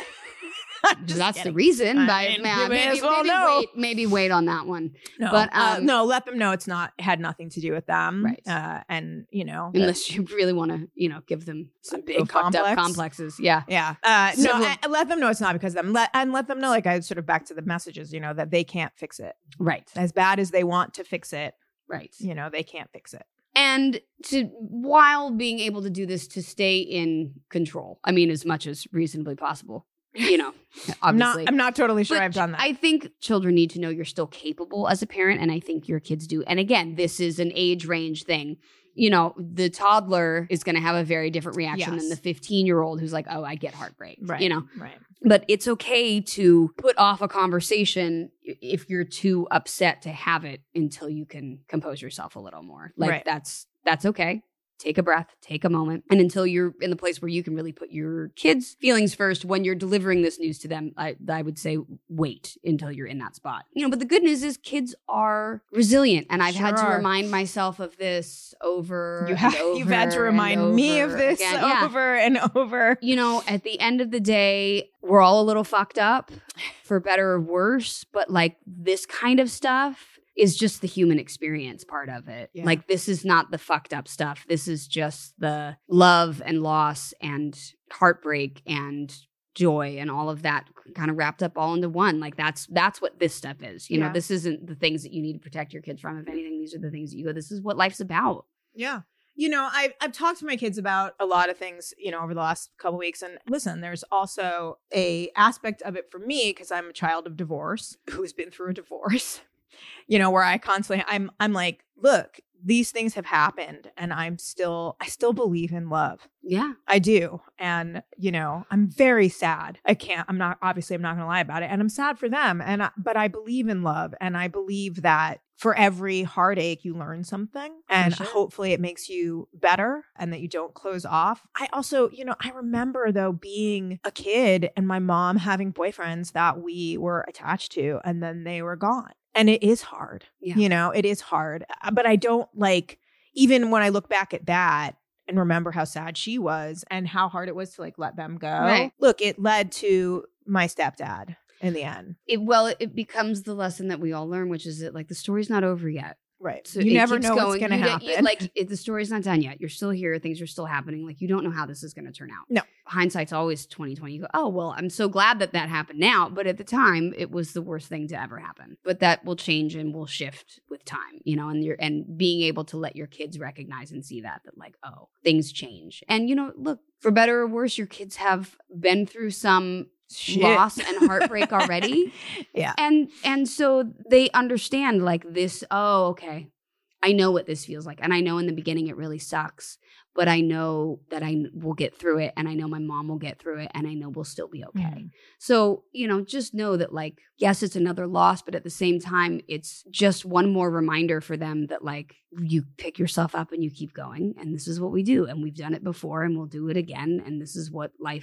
S2: Just
S1: that's the
S2: kidding.
S1: reason.
S2: I
S1: But
S2: mean,
S1: man,
S2: you may
S1: maybe,
S2: as well
S1: maybe
S2: know.
S1: wait, maybe wait on that one.
S2: No,
S1: But,
S2: uh,
S1: um,
S2: no, let them know it's not had nothing to do with them,
S1: Right.
S2: Uh, and you know, that-
S1: Unless you really want to, you know, give them some
S2: A
S1: big
S2: big
S1: fucked up
S2: complex.
S1: complexes. Yeah.
S2: yeah, uh, no,
S1: Several-
S2: I, I let them know it's not because of them. Let and let them know, like I sort of back to the messages, you know, that they can't fix it.
S1: Right.
S2: As bad as they want to fix it,
S1: Right.
S2: you know, they can't fix it.
S1: And to while being able to do this, to stay in control. I mean, as much as reasonably possible. You know,
S2: I'm not.
S1: obviously.
S2: I'm not totally sure
S1: But
S2: I've done that.
S1: I think children need to know you're still capable as a parent, and I think your kids do. And again, this is an age range thing. You know, the toddler is going to have a very different reaction
S2: Yes.
S1: than the fifteen-year-old who's like, "Oh, I get heartbreak."
S2: right.
S1: You know,
S2: Right.
S1: but it's okay to put off a conversation if you're too upset to have it until you can compose yourself a little more. Like
S2: Right.
S1: that's that's okay. Take a breath, take a moment. And until you're in the place where you can really put your kids' feelings first when you're delivering this news to them, I, I would say wait until you're in that spot. You know, but the good news is kids are resilient. And I've had
S2: Sure
S1: to
S2: are.
S1: remind myself of this over
S2: You
S1: and
S2: have.
S1: over
S2: You've had to
S1: and
S2: remind me of
S1: over
S2: this
S1: again. Yeah.
S2: over and over.
S1: You know, at the end of the day, we're all a little fucked up for better or worse, but like this kind of stuff is just the human experience part of it.
S2: Yeah.
S1: Like this is not the fucked up stuff. This is just the love and loss and heartbreak and joy and all of that kind of wrapped up all into one. Like that's that's what this stuff is. You know,
S2: Yeah.
S1: this isn't the things that you need to protect your kids from. If anything, these are the things that you go, this is what life's about.
S2: Yeah. You know, I've, I've talked to my kids about a lot of things, you know, over the last couple weeks. And listen, there's also a aspect of it for me because I'm a child of divorce who's been through a divorce, you know, where I constantly, I'm, I'm like, look, these things have happened and I'm still, I still believe in love.
S1: Yeah.
S2: I do. And, you know, I'm very sad. I can't, I'm not, obviously, I'm not going to lie about it. And I'm sad for them. And, I, but I believe in love. And I believe that for every heartache, you learn something. And
S1: sure.
S2: hopefully it makes you better and that you don't close off. I also, you know, I remember though being a kid and my mom having boyfriends that we were attached to and then they were gone. And it is hard.
S1: Yeah.
S2: You know, it is hard. But I don't like, even when I look back at that, and remember how sad she was and how hard it was to like let them go.
S1: Right.
S2: Look, it led to my stepdad in the end.
S1: It, well, it, it becomes the lesson that we all learn, which is that like the story's not over yet.
S2: Right.
S1: So
S2: you
S1: it
S2: never
S1: keeps
S2: know what's
S1: going.
S2: going to
S1: You don't-
S2: happen.
S1: you- like it, the story's not done yet. You're still here. Things are still happening. Like you don't know how this is going to turn out.
S2: No.
S1: Hindsight's always twenty twenty. You go, oh well, I'm so glad that that happened now. But at the time, it was the worst thing to ever happen. But that will change and will shift with time. You know, and you're and being able to let your kids recognize and see that that like, oh, things change. And you know, look, for better or worse, your kids have been through some
S2: Shit.
S1: loss and heartbreak already.
S2: Yeah.
S1: And and so they understand like this, oh, okay. I know what this feels like. And I know in the beginning it really sucks, but I know that I will get through it and I know my mom will get through it and I know we'll still be okay.
S2: Mhm.
S1: So, you know, just know that like, yes, it's another loss, but at the same time, it's just one more reminder for them that like you pick yourself up and you keep going and this is what we do. And we've done it before and we'll do it again. And this is what life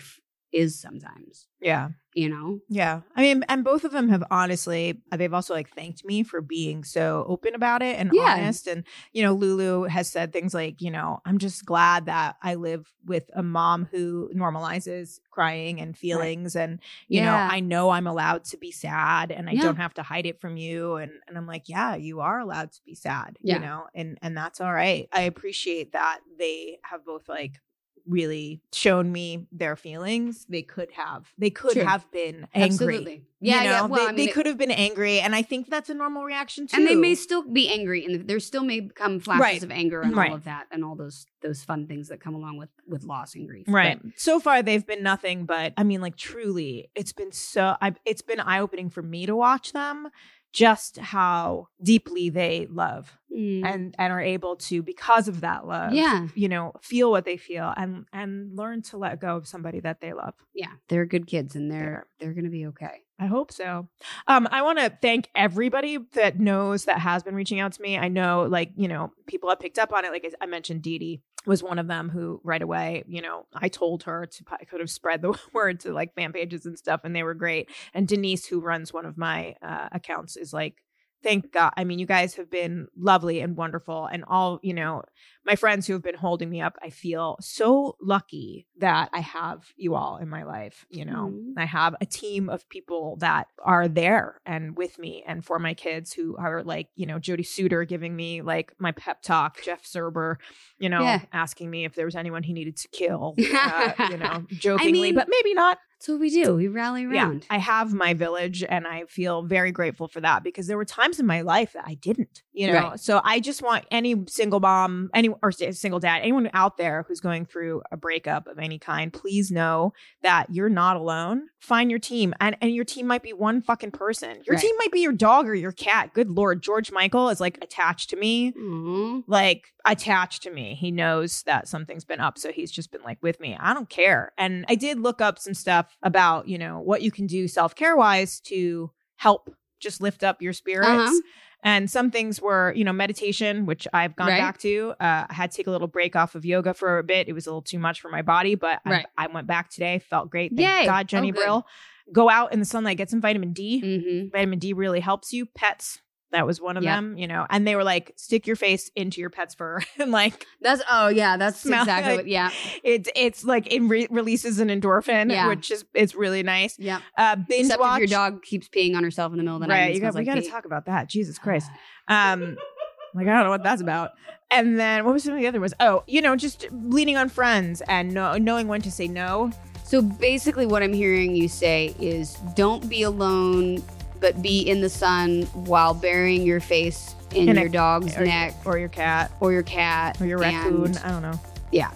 S1: is sometimes,
S2: Yeah.
S1: you know?
S2: Yeah. I mean, and both of them have honestly, they've also like thanked me for being so open about it and
S1: Yeah.
S2: honest. And, you know, Lulu has said things like, you know, I'm just glad that I live with a mom who normalizes crying and feelings. Right. And, you
S1: Yeah.
S2: know, I know I'm allowed to be sad and I
S1: Yeah.
S2: don't have to hide it from you. And, and I'm like, yeah, you are allowed to be sad,
S1: Yeah.
S2: you know, and, and that's all right. I appreciate that they have both like really shown me their feelings. They could have, they could
S1: True.
S2: have been angry.
S1: Absolutely. Yeah,
S2: you know?
S1: yeah. Well,
S2: they,
S1: I mean,
S2: they
S1: it-
S2: could have been angry, and I think that's a normal reaction too.
S1: And they may still be angry, and there still may come flashes
S2: Right.
S1: of anger and
S2: Right.
S1: all of that, and all those those fun things that come along with with loss and grief.
S2: Right.
S1: But
S2: So far, they've been nothing but, I mean, like truly, it's been so, I, it's been eye opening for me to watch them, just how deeply they love
S1: mm,
S2: and and are able to, because of that love,
S1: yeah,
S2: you know, feel what they feel and and learn to let go of somebody that they love.
S1: yeah, they're good kids, and they're they're gonna be okay.
S2: I hope so. Um, I want to thank everybody that knows, that has been reaching out to me. I know, like, you know, people have picked up on it. Like I mentioned, Dee Dee was one of them who right away, you know, I told her to, I could have spread the word to like fan pages and stuff, and they were great. And Denise, who runs one of my uh, accounts, is like, thank God. I mean, you guys have been lovely and wonderful, and all, you know, my friends who have been holding me up. I feel so lucky that I have you all in my life. You know,
S1: Mm.
S2: I have a team of people that are there and with me and for my kids, who are like, you know, Jody Suter giving me like my pep talk, Jeff Serber, you know,
S1: Yeah.
S2: asking me if there was anyone he needed to kill, uh, you know, jokingly,
S1: mean,
S2: but maybe not.
S1: That's what we do. We rally around.
S2: Yeah, I have my village, and I feel very grateful for that, because there were times in my life that I didn't, you know.
S1: Right.
S2: So I just want any single mom, any or single dad, anyone out there who's going through a breakup of any kind, please know that you're not alone. Find your team, and and your team might be one fucking person. Your
S1: Right.
S2: team might be your dog or your cat. Good Lord, George Michael is like attached to me.
S1: Aw.
S2: Like attached to me. He knows that something's been up. So he's just been like with me. I don't care. And I did look up some stuff about, you know, what you can do self-care wise to help just lift up your spirits.
S1: Uh-huh.
S2: And some things were, you know, meditation, which I've gone
S1: Right.
S2: back to. Uh, I had to take a little break off of yoga for a bit. It was a little too much for my body, but
S1: Right.
S2: I, I went back today. Felt great. Thank
S1: Yay.
S2: God, Jenny
S1: Oh, good.
S2: Brill. Go out in the sunlight, get some vitamin D.
S1: Mm-hmm.
S2: Vitamin D really helps you. Pets. That was one of
S1: Yep.
S2: them, you know, and they were like, stick your face into your pet's fur and like,
S1: That's oh yeah, that's
S2: Smell
S1: exactly
S2: like-
S1: what. Yeah,
S2: it's it's like it re- releases an endorphin,
S1: Yeah.
S2: which is it's really nice.
S1: yeah.
S2: Uh, binge
S1: Except
S2: watch,
S1: if your dog keeps peeing on herself in the middle of the night. and
S2: right?
S1: it
S2: You got,
S1: smells
S2: we
S1: like
S2: got to
S1: pee.
S2: talk about that. Jesus Christ. Um, like I don't know what that's about. And then what was some of the other ones? Oh, you know, just leaning on friends and know, knowing when to say no.
S1: So basically, what I'm hearing you say is, don't be alone, but be in the sun while burying your face in,
S2: In a-
S1: your dog's
S2: or,
S1: neck
S2: or your cat
S1: or your cat
S2: or your
S1: and-
S2: raccoon. I don't know.
S1: Yeah.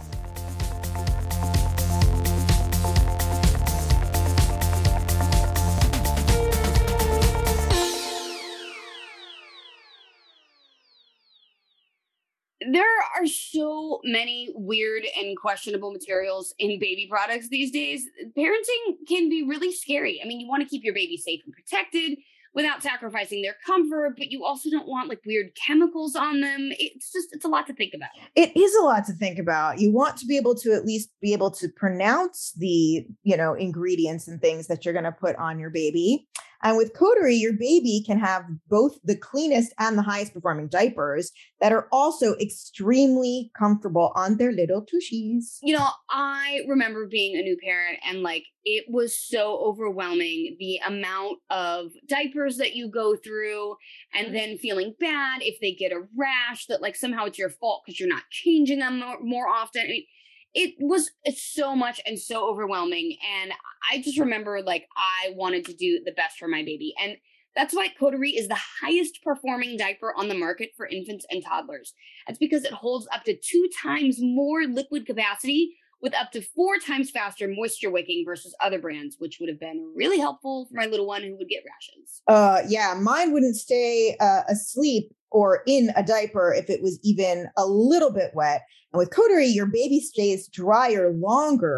S1: There are so many weird and questionable materials in baby products these days. Parenting can be really scary. I mean, you want to keep your baby safe and protected without sacrificing their comfort, but you also don't want like weird chemicals on them. It's just, it's a lot to think about.
S3: It is a lot to think about. You want to be able to at least be able to pronounce the, you know, ingredients and things that you're going to put on your baby. And with Coterie, your baby can have both the cleanest and the highest performing diapers that are also extremely comfortable on their little tushies.
S1: You know, I remember being a new parent and like it was so overwhelming, the amount of diapers that you go through and then feeling bad if they get a rash, that like somehow it's your fault because you're not changing them more, more often. I mean, it was it's so much and so overwhelming. And I just remember like I wanted to do the best for my baby. And that's why Coterie is the highest performing diaper on the market for infants and toddlers. That's because it holds up to two times more liquid capacity with up to four times faster moisture wicking versus other brands, which would have been really helpful for my little one who would get rashes.
S3: Uh, yeah, mine wouldn't stay uh, asleep or in a diaper if it was even a little bit wet. And with Coterie, your baby stays drier longer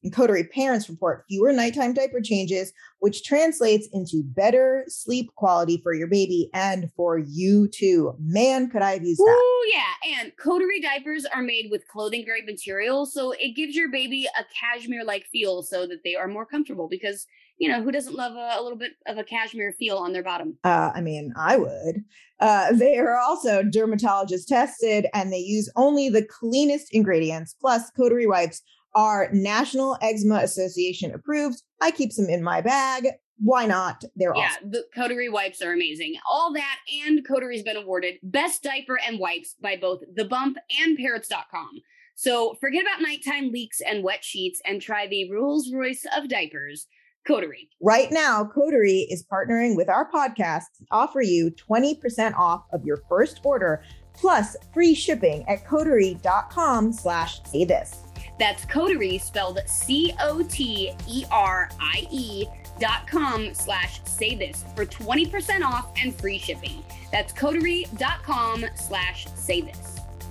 S3: And Coterie parents report fewer nighttime diaper changes, which translates into better sleep quality for your baby and for you too. Man, could I have used that.
S4: Ooh, yeah. And Coterie diapers are made with clothing grade material, so it gives your baby a cashmere-like feel so that they are more comfortable because, you know, who doesn't love a, a little bit of a cashmere feel on their bottom?
S3: Uh, I mean, I would. Uh, they are also dermatologist tested and they use only the cleanest ingredients. Plus, Coterie wipes are National Eczema Association approved. I keep them in my bag. Why not? They're
S4: yeah,
S3: awesome.
S4: the Coterie wipes are amazing. All that and Coterie's been awarded Best Diaper and Wipes by both The Bump and Parrots dot com. So forget about nighttime leaks and wet sheets and try the Rolls Royce of diapers, Coterie.
S3: Right now, Coterie is partnering with our podcast to offer you twenty percent off of your first order plus free shipping at coterie.com slash say this.
S4: That's Coterie, spelled C O T E R I E dot com slash say this for twenty percent off and free shipping. That's coterie.com slash say this.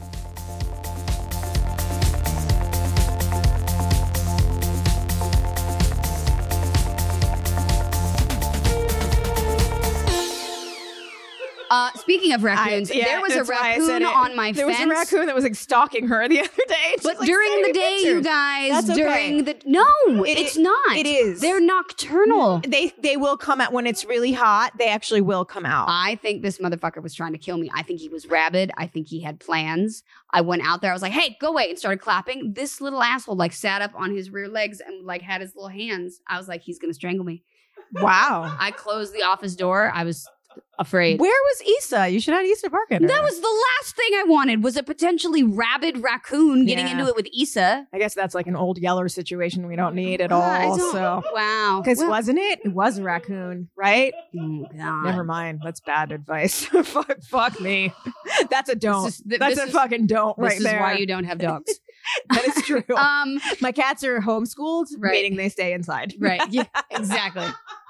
S1: Uh, speaking of raccoons,
S2: I- yeah,
S1: there was a
S2: that's why I said
S1: raccoon
S2: it.
S1: on my
S2: There
S1: fence.
S2: was a raccoon that was like stalking her the other day. She's,
S1: But
S2: like,
S1: during
S2: sending
S1: the
S2: me
S1: day, you
S2: pictures.
S1: guys,
S2: That's okay.
S1: during the no,
S2: It
S1: it's
S2: i-
S1: not.
S2: it is.
S1: They're nocturnal.
S2: They they will come out when it's really hot. They actually will come out.
S1: I think this motherfucker was trying to kill me. I think he was rabid. I think he had plans. I went out there. I was like, "Hey, go away!" and started clapping. This little asshole like sat up on his rear legs and like had his little hands. I was like, "He's gonna strangle me."
S2: Wow.
S1: I closed the office door. I was afraid.
S2: Where was Issa? You should have had Issa barking.
S1: That was the last thing I wanted. Was a potentially rabid raccoon getting
S2: Yeah.
S1: into it with Issa.
S2: I guess that's like an old Yeller situation we don't need at
S1: Uh, I
S2: all.
S1: don't-
S2: So
S1: wow.
S2: because
S1: Well-
S2: wasn't it? It was a raccoon, right?
S1: Oh, God.
S2: Never mind. That's bad advice. fuck, fuck me. That's a don't.
S1: This is- th-
S2: That's
S1: this
S2: a
S1: is-
S2: fucking don't
S1: This
S2: right
S1: is
S2: there.
S1: why you don't have dogs.
S2: That is true.
S1: um,
S2: My cats are homeschooled,
S1: Right.
S2: meaning they stay inside.
S1: right. Yeah, exactly.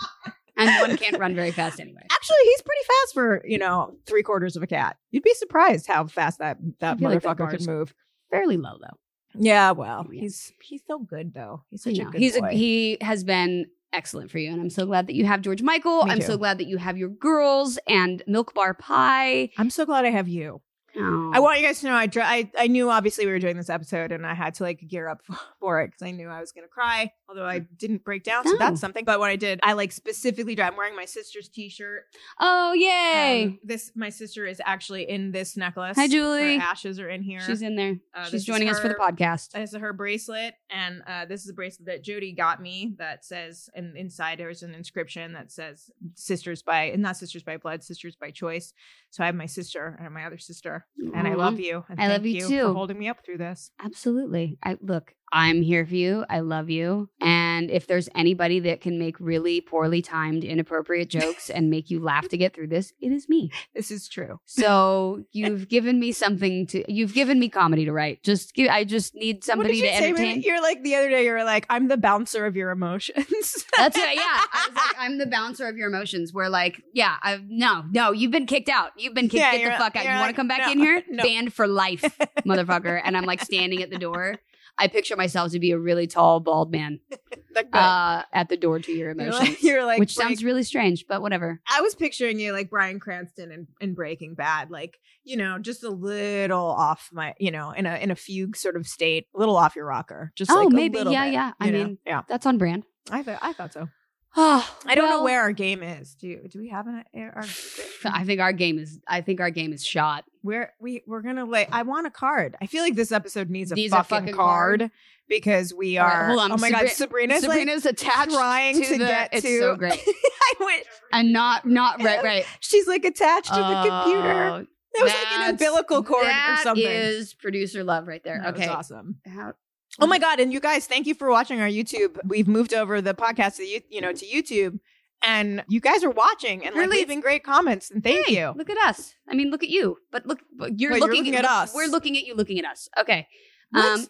S1: And one can't run very fast anyway.
S2: Actually, he's pretty fast for, you know, three quarters of a cat. You'd be surprised how fast that, that
S1: I feel like that
S2: motherfucker
S1: bar's
S2: can move.
S1: Fairly low though.
S2: Yeah, well,
S1: Yeah.
S2: he's he's so good though. He's
S1: I
S2: such a
S1: know.
S2: good
S1: He's
S2: boy.
S1: a, he has been excellent for you, and I'm so glad that you have George Michael.
S2: Me
S1: I'm
S2: too.
S1: so glad that you have your girls and Milk Bar Pie.
S2: I'm so glad I have you.
S1: Oh.
S2: I want you guys to know I, dr- I I knew obviously we were doing this episode and I had to like gear up for it because I knew I was gonna cry, although I didn't break down, so
S1: No.
S2: that's something. But what I did, I like specifically did. I'm wearing my sister's t-shirt.
S1: Oh yay!
S2: Um, this my sister is actually in this necklace.
S1: Hi, Julie.
S2: Her ashes are in here.
S1: She's in there.
S2: Uh, this
S1: She's
S2: is
S1: joining us for the
S2: her-
S1: podcast.
S2: This is her bracelet, and uh, this is a bracelet that Jody got me that says, and inside there's an inscription that says "Sisters by," and not "Sisters by Blood," "Sisters by Choice." So I have my sister and my other sister, and I
S1: Aw.
S2: love you. And
S1: I love
S2: thank
S1: you
S2: you
S1: too.
S2: for holding me up through this.
S1: Absolutely. I look, I'm here for you. I love you. And if there's anybody that can make really poorly timed, inappropriate jokes and make you laugh to get through this, it is me.
S2: This is true.
S1: So you've given me something to you've given me comedy to write. Just give I just need
S2: What
S1: somebody
S2: did you
S1: to
S2: say,
S1: entertain.
S2: man? You're like the other day. You were like, "I'm the bouncer of your emotions."
S1: That's it. Yeah. I was like, I'm the bouncer of your emotions. We're like, yeah, I no, no, you've been kicked out. You've been kicked.
S2: Yeah,
S1: Get the
S2: you're-
S1: fuck out. You
S2: you're
S1: want to
S2: like,
S1: come back
S2: no,
S1: in here?
S2: no.
S1: Banned for life, motherfucker. And I'm like standing at the door. I picture myself to be a really tall, bald man
S2: Like,
S1: uh, at the door to your
S2: you're
S1: emotions.
S2: like, you're like
S1: which
S2: break-
S1: sounds really strange, but whatever.
S2: I was picturing you like Bryan Cranston in, in Breaking Bad, like, you know, just a little off my, you know, in a in a fugue sort of state, a little off your rocker. Just
S1: Oh,
S2: like a
S1: maybe.
S2: little
S1: Yeah,
S2: bit,
S1: yeah. I
S2: you know?
S1: mean,
S2: yeah,
S1: That's on brand.
S2: I thought I thought so.
S1: Oh,
S2: I don't know
S1: well,
S2: where our game is. Do you, do we have an our,
S1: I think our game is. I think our game is shot.
S2: We're we we're gonna lay. I want a card. I feel like this episode needs a,
S1: Needs a
S2: fucking,
S1: fucking
S2: card,
S1: card.
S2: because we
S1: All
S2: are.
S1: right, hold on.
S2: Oh my
S1: Sabri-
S2: god, Sabrina's,
S1: Sabrina's
S2: like
S1: attached
S2: trying
S1: to,
S2: to,
S1: the,
S2: get
S1: It's
S2: to.
S1: so great,
S2: I went.
S1: and not not right right.
S2: She's like attached to the computer.
S1: Oh,
S2: It was like an
S1: that's-
S2: umbilical cord
S1: that
S2: or something.
S1: is producer love right there.
S2: That was
S1: okay,
S2: awesome.
S1: How-
S2: Oh my god! And you guys, thank you for watching our YouTube. We've moved over the podcast to you, you know, to YouTube, and you guys are watching and like
S1: Really?
S2: leaving great comments. And thank
S1: Hey,
S2: you.
S1: Look at us. I mean, look at you. But look, but you're,
S2: Wait, you're
S1: looking,
S2: looking at
S1: look-
S2: us.
S1: We're looking at you, looking at us. Okay.
S2: What?
S1: Um,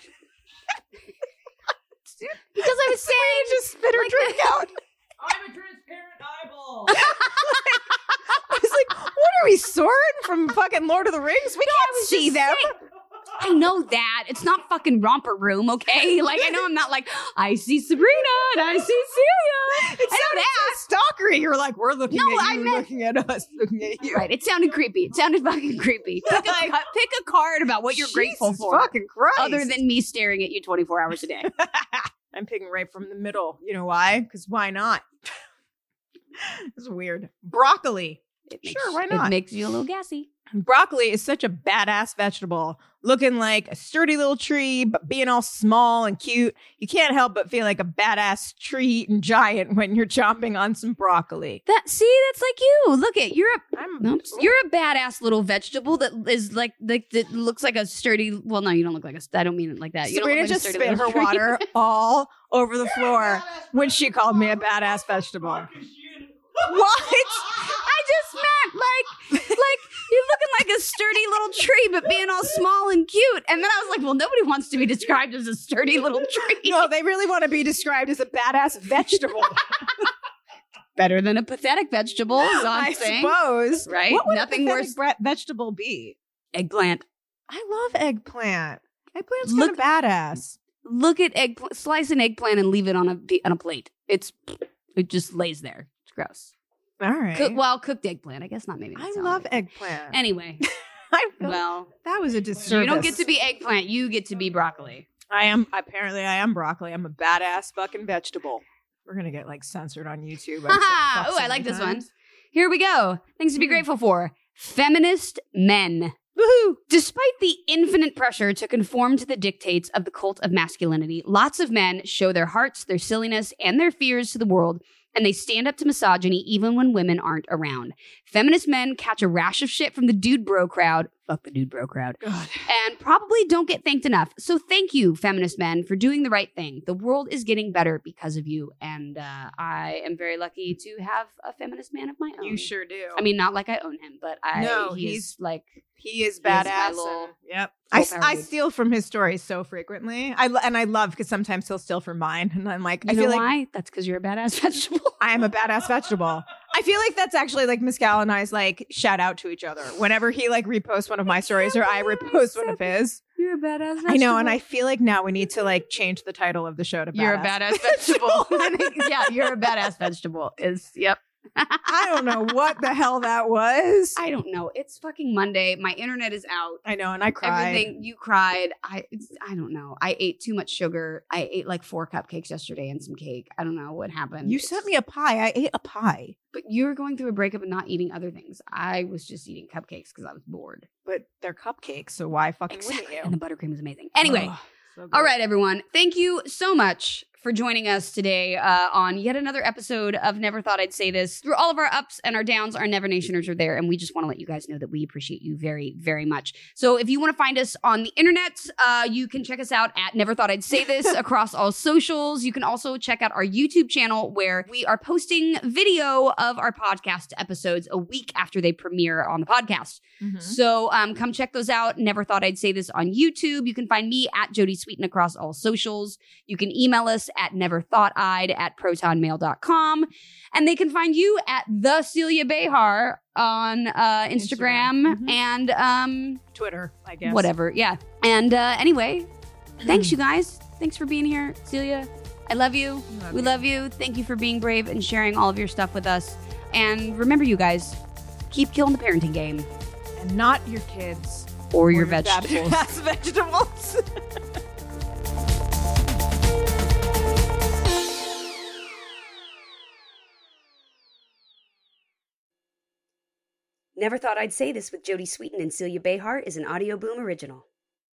S1: because I was saying,
S2: You just spit her
S1: like-
S2: drink out.
S5: I'm a transparent eyeball.
S2: I was like, what are we, Soren from fucking Lord of the Rings? We can't see them.
S1: saying- I know that. It's not fucking Romper Room, okay? Like, I know I'm not like, I see Sabrina and I see Celia.
S2: It
S1: I know
S2: sounded
S1: that.
S2: so stalkery. You're like, we're looking
S1: No,
S2: at
S1: I
S2: you,
S1: meant-
S2: looking at us, looking at you.
S1: Right. It sounded creepy. It sounded fucking creepy. Pick a,
S2: Like-
S1: pick a card about what you're grateful
S2: Jesus
S1: for.
S2: fucking Christ.
S1: Other than me staring at you twenty-four hours a day.
S2: I'm picking right from the middle. You know why? Because why not? It's weird. Broccoli.
S1: It makes,
S2: Sure, why not?
S1: It makes you a little gassy.
S2: Broccoli is such a badass vegetable, looking like a sturdy little tree, but being all small and cute. You can't help but feel like a badass tree-eating giant when you're chomping on some broccoli.
S1: That see, that's like you. Look at you're a
S2: I'm
S1: Oops. You're a badass little vegetable that is like like that looks like a sturdy. Well, no, you don't look like a. I don't mean it like that. You don't
S2: Sabrina
S1: look like a
S2: just
S1: sturdy
S2: spit her
S1: little tree.
S2: water all over the floor when she called me a badass vegetable. What?
S1: I just meant like like you're looking like a sturdy little tree, but being all small and cute. And then I was like, well, nobody wants to be described as a sturdy little tree.
S2: No, they really want to be described as a badass vegetable.
S1: Better than a pathetic vegetable, is all I'm
S2: I
S1: saying.
S2: suppose.
S1: Right?
S2: What would
S1: Nothing
S2: a
S1: worse.
S2: pathetic bre- vegetable be?
S1: Eggplant.
S2: I love eggplant. Eggplant's
S1: Look-
S2: kind of badass.
S1: Look at eggplant. Slice an eggplant and leave it on a pe- on a plate. It's it just lays there. It's gross.
S2: All right.
S1: Cook, well, cooked eggplant. I guess not. Maybe. not
S2: I
S1: salad.
S2: love eggplant.
S1: Anyway,
S2: I feel
S1: well,
S2: that was a disservice.
S1: you don't get to be eggplant. You get to be broccoli.
S2: I am apparently I am broccoli. I'm a badass fucking vegetable. We're gonna get like censored on YouTube. I've said
S1: Haha.
S2: fuck
S1: Oh,
S2: so
S1: I like
S2: many
S1: this one.
S2: times.
S1: Here we go. Things to be
S2: Hmm.
S1: grateful for. Feminist men.
S2: Woohoo!
S1: Despite the infinite pressure to conform to the dictates of the cult of masculinity, lots of men show their hearts, their silliness, and their fears to the world, and they stand up to misogyny even when women aren't around. Feminist men catch a rash of shit from the dude bro crowd. Fuck the dude bro crowd.
S2: God.
S1: And probably don't get thanked enough. So thank you, feminist men, for doing the right thing. The world is getting better because of you. And uh, I am very lucky to have a feminist man of my own.
S2: You sure do.
S1: I mean, not like I own him, but I
S2: No,
S1: he
S2: he's
S1: is like
S2: he is
S1: He is my
S2: badass.
S1: little-
S2: and- yep. I, s-
S1: little
S2: I
S1: power
S2: steal from his stories so frequently. I lo- and I love because sometimes he'll steal from mine, and I'm like,
S1: you
S2: I
S1: know
S2: feel like
S1: why? That's because you're a badass vegetable.
S2: I am a badass vegetable. I feel like that's actually like Mescal and I's like shout out to each other whenever he like reposts one of my stories or I repost one of his.
S1: You're a badass vegetable.
S2: I know, and I feel like now we need to like change the title of the show to
S1: You're a
S2: badass.
S1: badass vegetable. Yeah, you're a badass vegetable. Is yep.
S2: I don't know what the hell that was.
S1: I don't know. It's fucking Monday. My internet is out.
S2: I know, and I cried.
S1: Everything you cried. I it's, I don't know. I ate too much sugar. I ate like four cupcakes yesterday and some cake. I don't know what happened.
S2: You sent me a pie. I ate a pie,
S1: but you were going through a breakup and not eating other things. I was just eating cupcakes because I was bored.
S2: but they're cupcakes, so why fucking wouldn't you?
S1: And the buttercream is amazing. Anyway,
S2: Ugh, so good.
S1: all right, everyone. Thank you so much for joining us today uh, on yet another episode of Never Thought I'd Say This. Through all of our ups and our downs, our Never Nationers are there, and we just want to let you guys know that we appreciate you very, very much. So if you want to find us on the internet, uh, you can check us out at Never Thought I'd Say This across all socials. You can also check out our YouTube channel where we are posting video of our podcast episodes a week after they premiere on the podcast.
S2: Mhm.
S1: So um, come check those out. Never Thought I'd Say This on YouTube. You can find me at Jody Sweeten across all socials. You can email us at neverthoughted at protonmail dot com. And they can find you at the Celia Behar on uh, Instagram,
S2: Instagram. Mhm.
S1: and um,
S2: Twitter, I guess.
S1: whatever. Yeah. And uh, anyway, thanks, you guys. Thanks for being here, Celia. I love you.
S2: Love
S1: we
S2: you.
S1: love you. Thank you for being brave and sharing all of your stuff with us. And remember, you guys, keep killing the parenting game.
S2: And not your kids
S1: Or,
S2: or
S1: your vegetables.
S2: badass vegetables.
S6: Never Thought I'd Say This with Jody Sweeten and Celia Behar is an Audio Boom original.